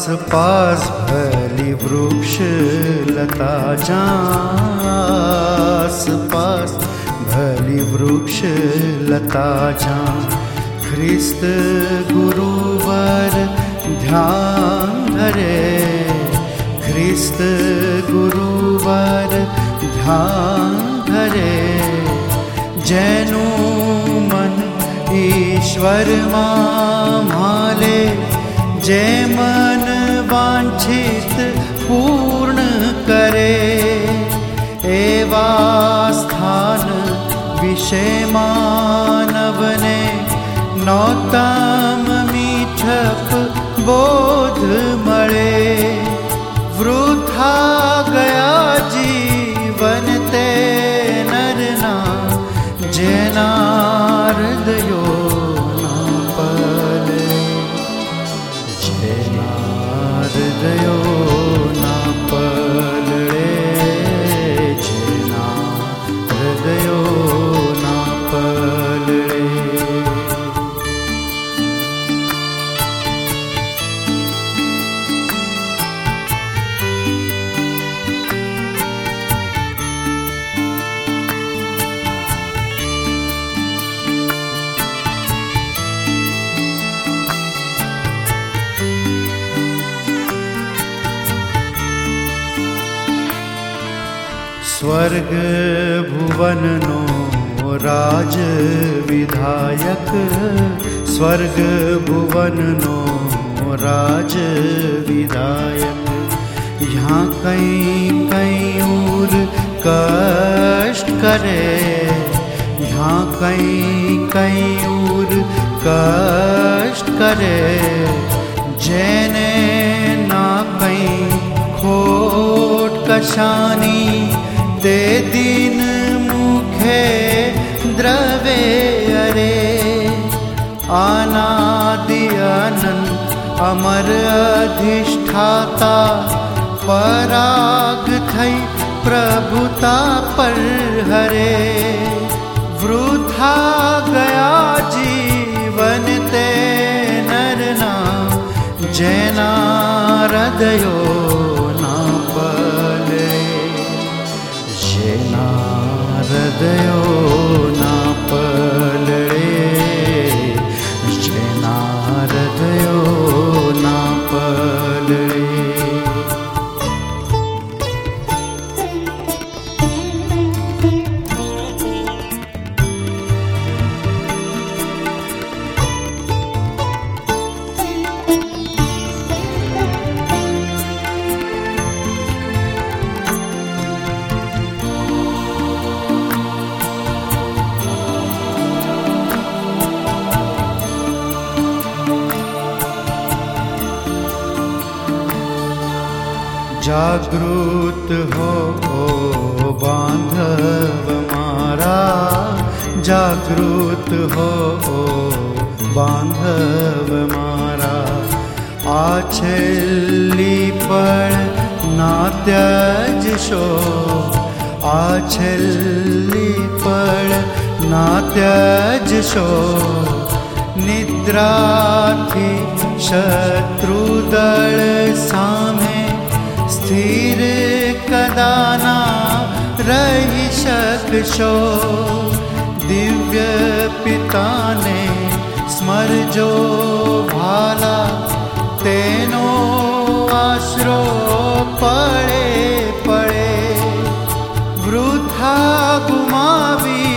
पास भली वृक्ष लता जास पास भली वृक्ष लता जा ख्रिस्त गुरुवर ध्यान धरे ख्रिस्त गुरुवर ध्यान धरे जैनु मन ईश्वर माले जे मन वांछित पूर्ण करे एवा स्थान विषय मानवने नौतम मीठप बोध मळे वृथा गया जीवन ते नरना जेना हृदयो ना पले जेना हृदयो ना पले जेना हृदयो ना पले। स्वर्ग भुवन नो राज विधायक स्वर्ग भुवन नो राज विधायक यहाँ कहीं और कष्ट करे यहाँ कहीं और कष्ट करे जेने ना कहीं खोट कशानी ते दिन मुखे द्रवे अरे अनादि अनंत अमर अधिष्ठाता पराग थई प्रभुता पर हरे वृथा गया जीवन ते नरना जेना हृदयो ना पले जेना हृदयो ना पले जेना हृदयो ना पले। जागृत हो बांधव मारा जागृत हो बांधव मारा आछेली पड़ ना त्यज शो आछेली पड़ ना त्यज शो निद्रा थी शत्रुदल सामे स्थिर कदाना रही शकशो दिव्य पिता ने स्मरजो भाला तेनो आश्रो पड़े पड़े वृथा गुमावी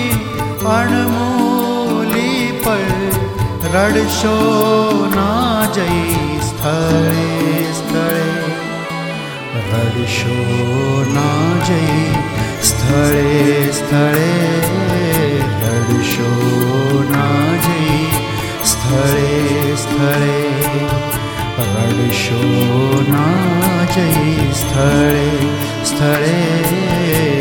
अणमूली पर रड़शो ना जई स्थले स्थले रड़शो ना जई स्थले स्थले रड़शो ना जई स्थले स्थले रड़शो ना जई स्थले स्थले